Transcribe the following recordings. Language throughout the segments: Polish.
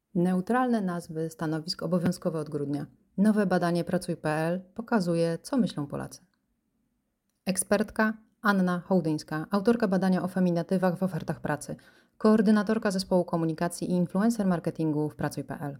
Neutralne nazwy stanowisk obowiązkowe od grudnia. Nowe badanie Pracuj.pl pokazuje, co myślą Polacy. Ekspertka Anna Hołdyńska, autorka badania o feminatywach w ofertach pracy, koordynatorka zespołu komunikacji i influencer marketingu w Pracuj.pl.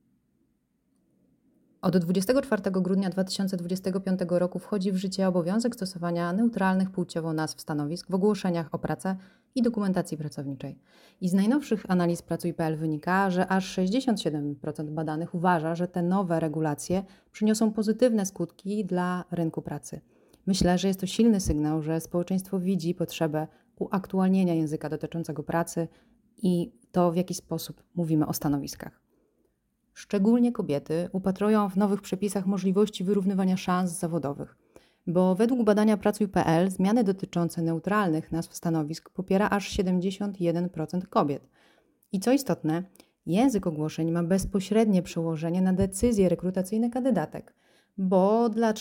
Od 24 grudnia 2025 roku wchodzi w życie obowiązek stosowania neutralnych płciowo nazw stanowisk w ogłoszeniach o pracę i dokumentacji pracowniczej. I z najnowszych analiz Pracuj.pl wynika, że aż 67% badanych uważa, że te nowe regulacje przyniosą pozytywne skutki dla rynku pracy. Myślę, że jest to silny sygnał, że społeczeństwo widzi potrzebę uaktualnienia języka dotyczącego pracy i to, w jaki sposób mówimy o stanowiskach. Szczególnie kobiety upatrują w nowych przepisach możliwości wyrównywania szans zawodowych, bo według badania Pracuj.pl zmiany dotyczące neutralnych nazw stanowisk popiera aż 71% kobiet. I co istotne, język ogłoszeń ma bezpośrednie przełożenie na decyzje rekrutacyjne kandydatek, bo dla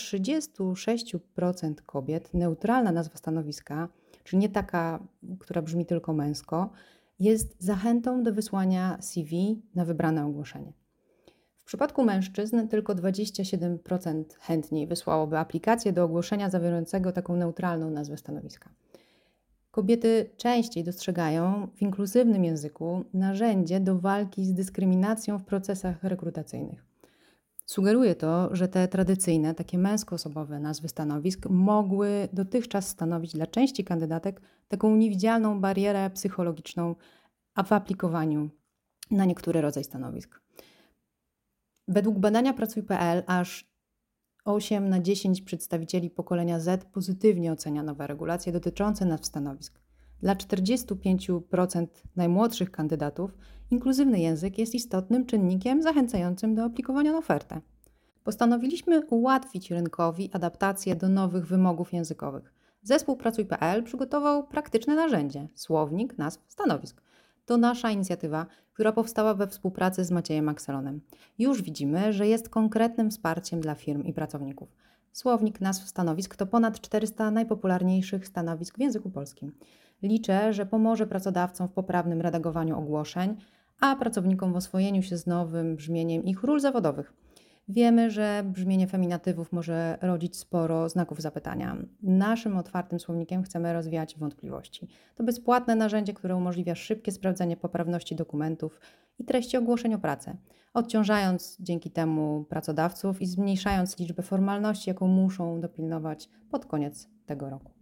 36% kobiet neutralna nazwa stanowiska, czyli nie taka, która brzmi tylko męsko, jest zachętą do wysłania CV na wybrane ogłoszenie. W przypadku mężczyzn tylko 27% chętniej wysłałoby aplikację do ogłoszenia zawierającego taką neutralną nazwę stanowiska. Kobiety częściej dostrzegają w inkluzywnym języku narzędzie do walki z dyskryminacją w procesach rekrutacyjnych. Sugeruje to, że te tradycyjne, takie męskoosobowe nazwy stanowisk mogły dotychczas stanowić dla części kandydatek taką niewidzialną barierę psychologiczną w aplikowaniu na niektóry rodzaj stanowisk. Według badania Pracuj.pl aż 8 na 10 przedstawicieli pokolenia Z pozytywnie ocenia nowe regulacje dotyczące nazw stanowisk. Dla 45% najmłodszych kandydatów inkluzywny język jest istotnym czynnikiem zachęcającym do aplikowania na ofertę. Postanowiliśmy ułatwić rynkowi adaptację do nowych wymogów językowych. Zespół Pracuj.pl przygotował praktyczne narzędzie – słownik nazw stanowisk. To nasza inicjatywa, która powstała we współpracy z Maciejem Akselonem. Już widzimy, że jest konkretnym wsparciem dla firm i pracowników. Słownik nazw stanowisk to ponad 400 najpopularniejszych stanowisk w języku polskim. Liczę, że pomoże pracodawcom w poprawnym redagowaniu ogłoszeń, a pracownikom w oswojeniu się z nowym brzmieniem ich ról zawodowych. Wiemy, że brzmienie feminatywów może rodzić sporo znaków zapytania. Naszym otwartym słownikiem chcemy rozwiać wątpliwości. To bezpłatne narzędzie, które umożliwia szybkie sprawdzenie poprawności dokumentów i treści ogłoszeń o pracę, odciążając dzięki temu pracodawców i zmniejszając liczbę formalności, jaką muszą dopilnować pod koniec tego roku.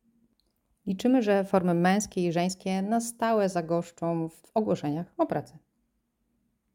Liczymy, że formy męskie i żeńskie na stałe zagoszczą w ogłoszeniach o pracę.